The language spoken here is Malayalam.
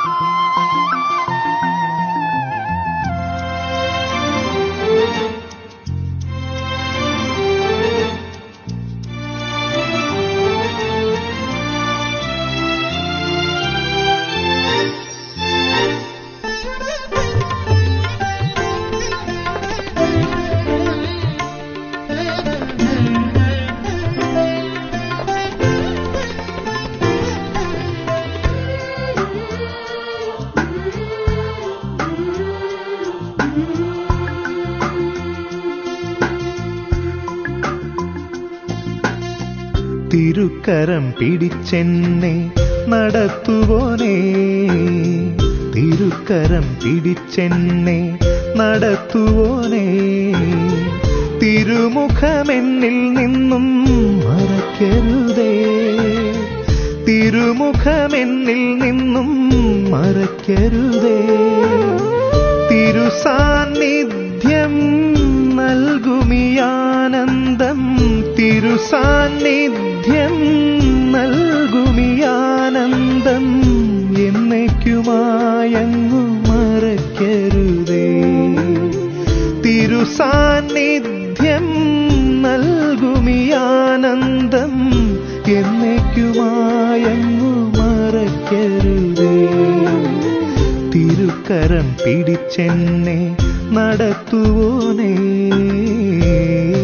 തിരുക്കരം പിടിച്ചെന്നെ നടത്തുവോനേ, തിരുക്കരം പിടിച്ചെന്നെ നടത്തുവോനേ, തിരുമുഖമെന്നിൽ നിന്നും മറക്കരുതേ, തിരുമുഖമെന്നിൽ നിന്നും മറക്കരുതേ, തിരുസാന്നിധ്യം നൽകുമിയാനന്ദം, തിരുസാന്നിധ്യം നൽകുമിയാനന്ദം എന്നേക്കുമായങ്ങു മറക്കരുതേ, തിരുസാന്നിധ്യം നൽകുമിയാനന്ദം എന്നേക്കുമായങ്ങു മറക്കരുതേ, തിരുക്കരം പിടിച്ചെന്നെ നടത്തുവോനേ.